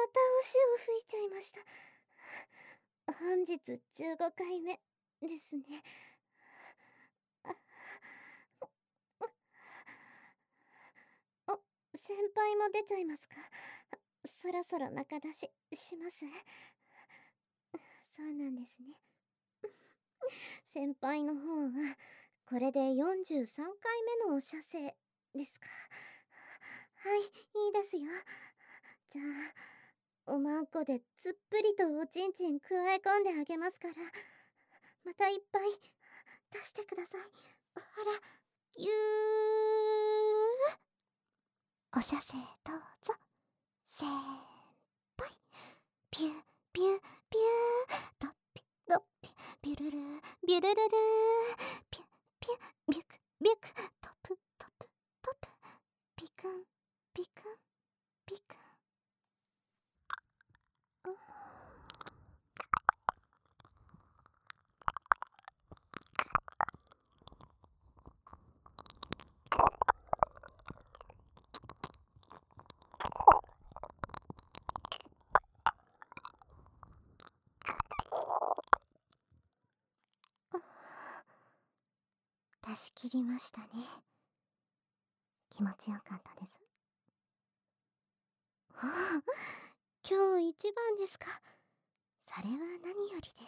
た足を吹いちゃいました。本日15回目ですね。お、先輩も出ちゃいますか？そろそろ中出しします。そうなんですね。先輩の方はこれで43回目のお射精ですか？はい、いいですよ。じゃあおまんこでつっぷりとおちんちん加え込んであげますから、またいっぱい出してください。ほら、ぎゅー。お射精どうぞ。せーぱい。ピューピューピュー。ドッピドッピビュルルービュルルルー。ピュッピュッビュクビュク。トプトプトプ。ピクンピクンピクン。出し切りましたね。気持ちよかったです。はあ、今日一番ですか。それは何よりです。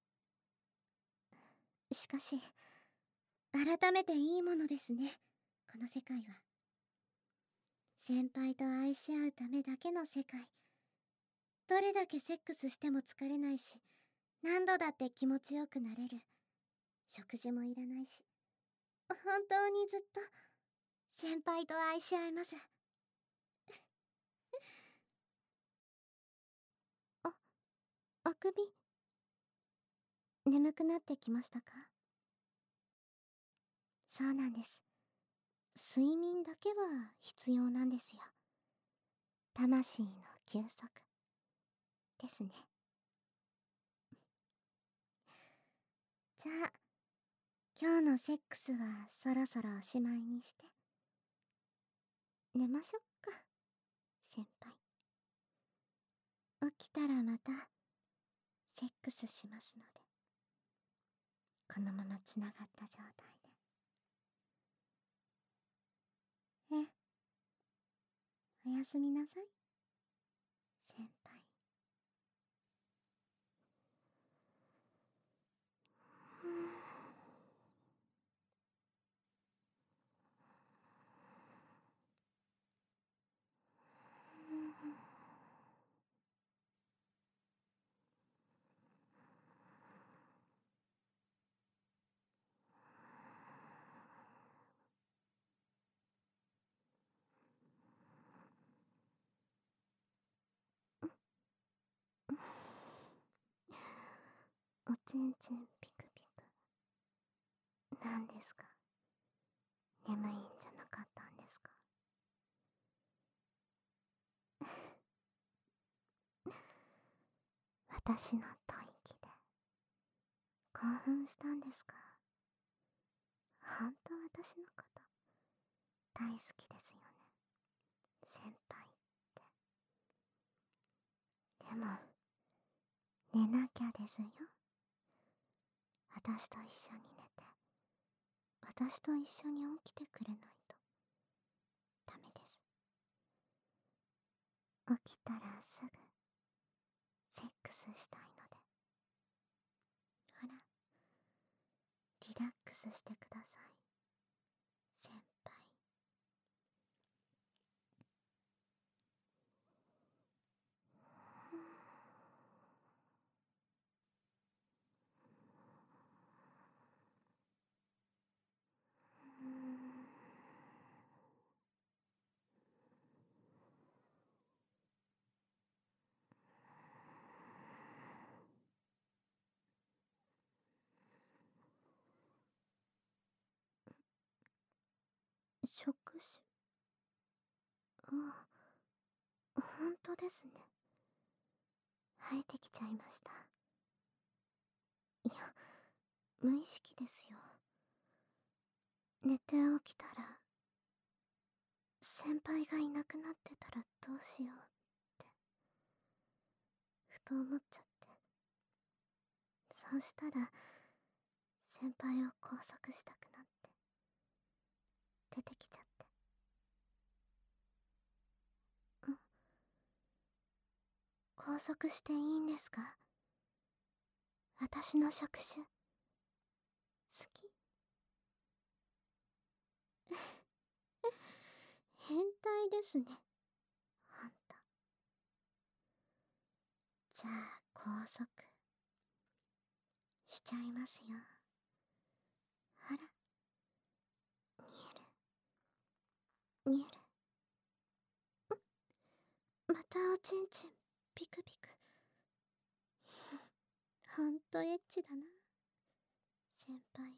しかし、改めていいものですね、この世界は。先輩と愛し合うためだけの世界。どれだけセックスしても疲れないし、何度だって気持ちよくなれる。食事もいらないし、本当にずっと先輩と愛し合えます。あ、あくび、眠くなってきましたか？そうなんです。睡眠だけは必要なんですよ。魂の休息ですね。じゃあ、今日のセックスはそろそろおしまいにして、寝ましょっか、先輩。起きたらまた、セックスしますので。このままつながった状態で。おやすみなさい、先輩。おちんちんピクピク。何ですか？眠いんじゃなかったんですか？私の吐息で興奮したんですか？ほんと私のこと大好きですよね、先輩って。でも寝なきゃですよ。私と一緒に寝て、私と一緒に起きてくれないとダメです。起きたらすぐセックスしたいので。ほら、リラックスしてください、先輩。触手、あ、ほんとですね。生えてきちゃいました。いや、無意識ですよ。寝て起きたら、先輩がいなくなってたらどうしようって。 と思っちゃって。そうしたら先輩を拘束したくなって出てきちゃって。拘束していいんですか？私の触手好き？変態ですね、あんた。じゃあ拘束しちゃいますよ。ほら、見える。またおちんちんピクピク。ほんとエッチだな、先輩は。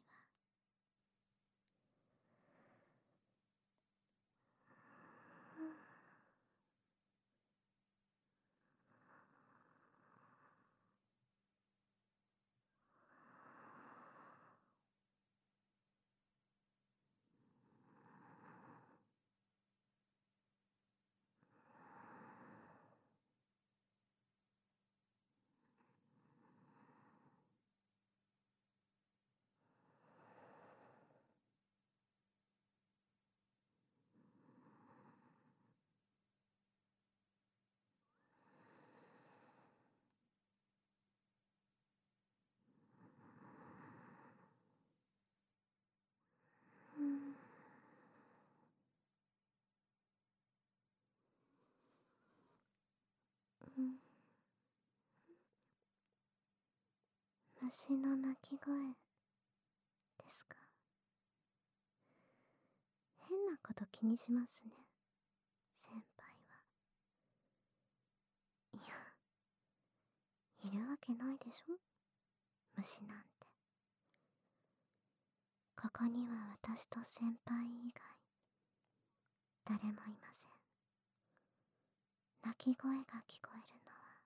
虫の鳴き声ですか？変なこと気にしますね、先輩は。いるわけないでしょ、虫なんて。ここには私と先輩以外誰もいません。鳴き声が聞こえるのは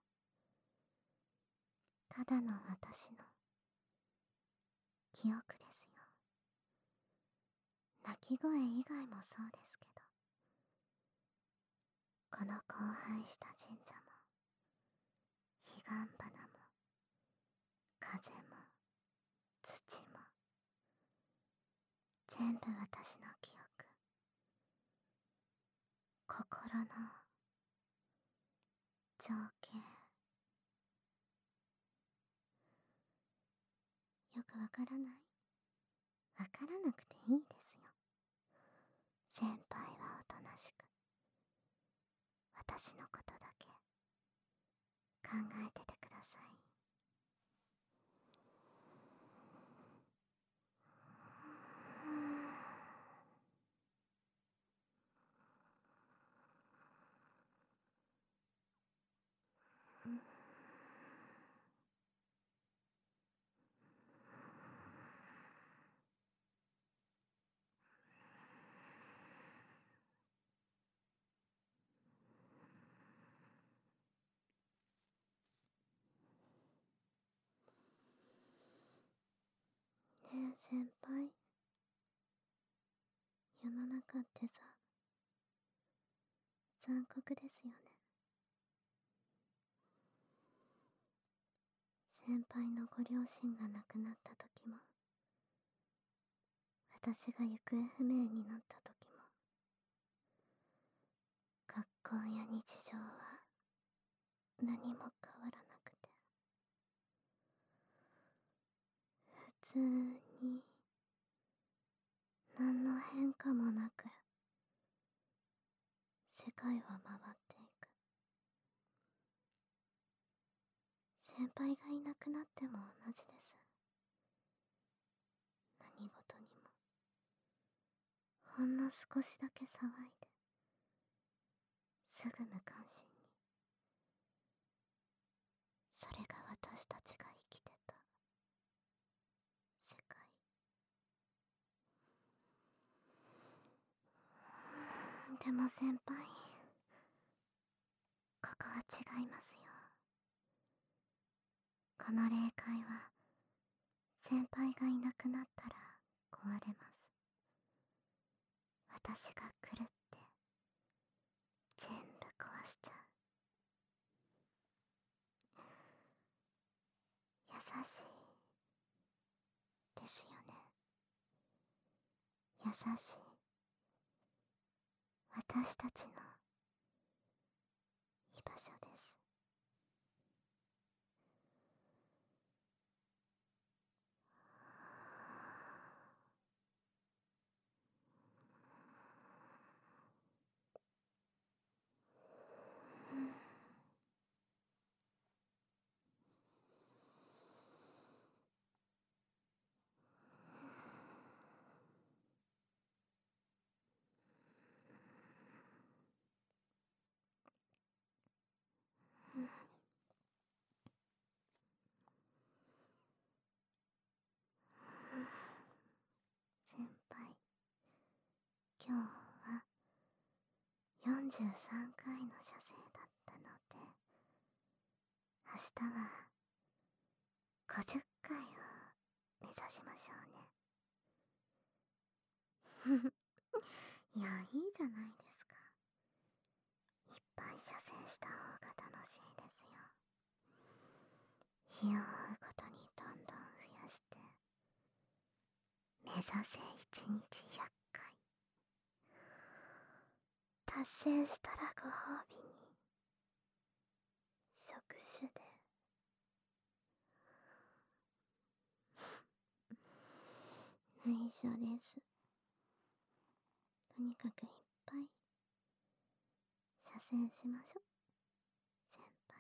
ただの私の記憶ですよ。鳴き声以外もそうですけど、この荒廃した神社も彼岸花も風も土も全部私の記憶。心の情景。よくわからない？わからなくていいですよ。先輩はおとなしく私のことだけ考えててください。ねえ先輩、世の中ってさ、残酷ですよね。先輩のご両親が亡くなった時も、私が行方不明になった時も、学校や日常は何も変わらなくて、普通に何の変化もなく世界は回っていく。先輩がいなくなっても同じです。何事にもほんの少しだけ騒いですぐ無関心に。それが私たちが生きてた世界。でも先輩、ここは違いますよ。この霊界は先輩がいなくなったら壊れます。私が来るって全部壊しちゃう。 しいですよね。優しい私たちの居場所です。先輩、今日は43回の射精だったので、明日は50回を目指しましょうね。いや、いいじゃないですか。いっぱい射精した方が楽しいですよ。日を追うことにどんどん増やして、目指せ1日100回。達成したらご褒美に触手で内緒です。とにかくいっぱい射精しましょ、先輩。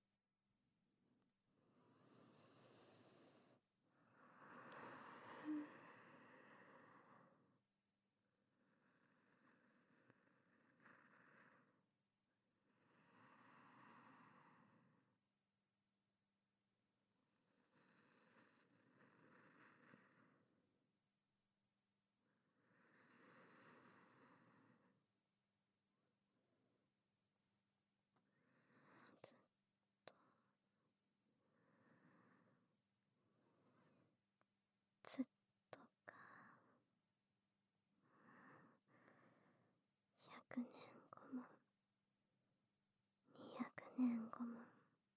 ずっとか。100年後も200年後も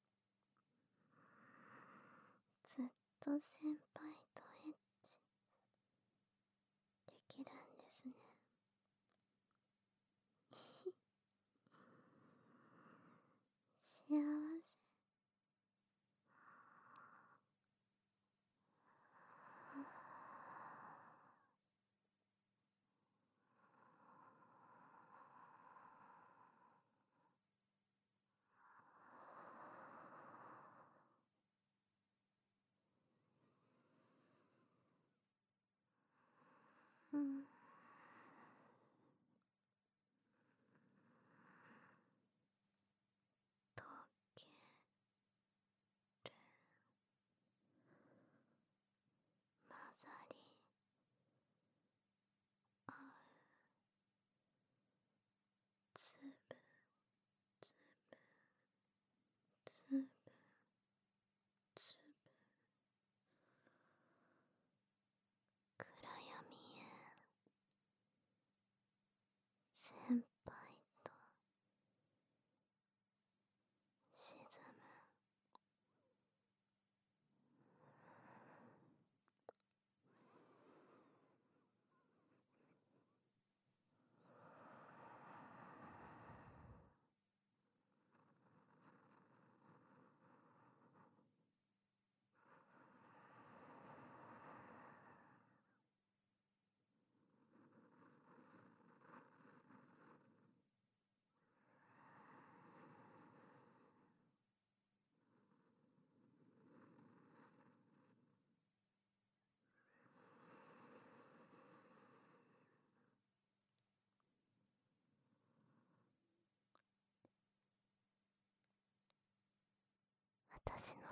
ずっと先輩とエッチできるんですね。幸せ。うん。溶ける。混ざり合う。つぶつぶつぶつぶ。暗闇へ先輩と沈む。私の